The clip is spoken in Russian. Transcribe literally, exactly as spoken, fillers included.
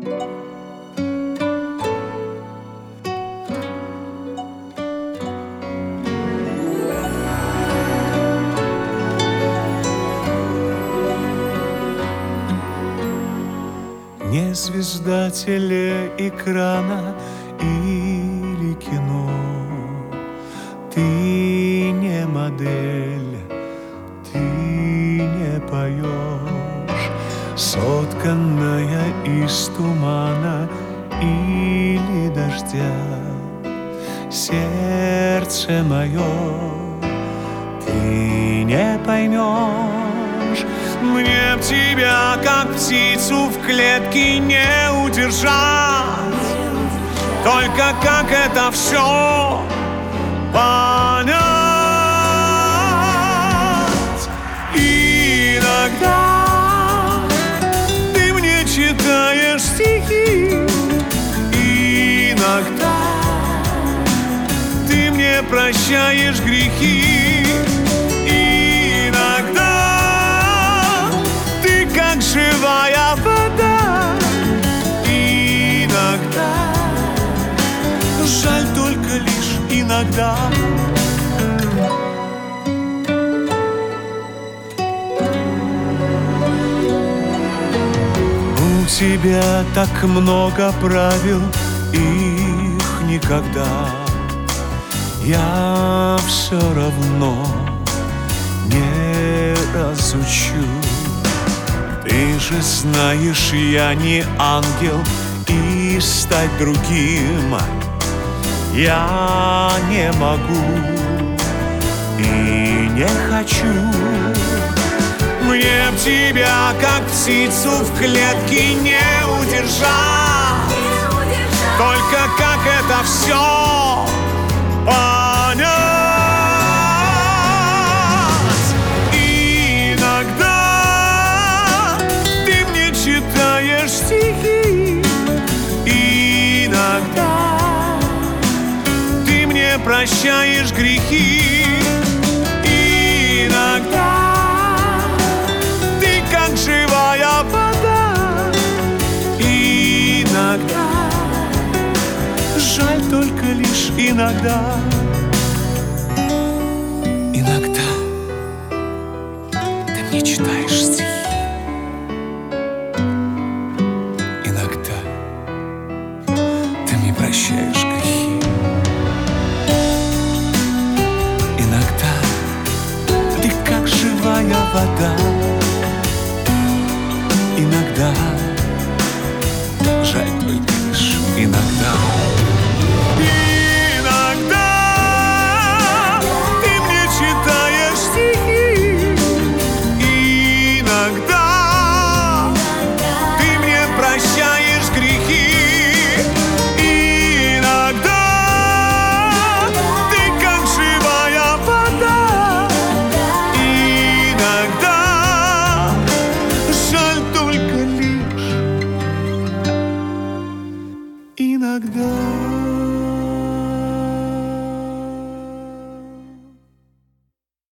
Не звезда телеэкрана или кино, ты не модель, ты не поешь, сотканная из тумана или дождя. Сердце мое, ты не поймешь. Мне б тебя, как птицу в клетке, не удержать. Только как это все понять? Иногда ты мне читаешь стихи, иногда ты мне прощаешь грехи, иногда ты как живая вода, иногда, жаль, только лишь иногда. У тебя так много правил, их никогда я все равно не разучу. Ты же знаешь, я не ангел, и стать другим я не могу и не хочу. Мне б тебя, как птицу в клетке, не удержать. Только как это все понять? Иногда ты мне читаешь стихи, иногда ты мне прощаешь грехи, иногда ты как живая вода, иногда, жаль, только лишь иногда. Иногда ты мне читаешь стихи, иногда ты мне прощаешь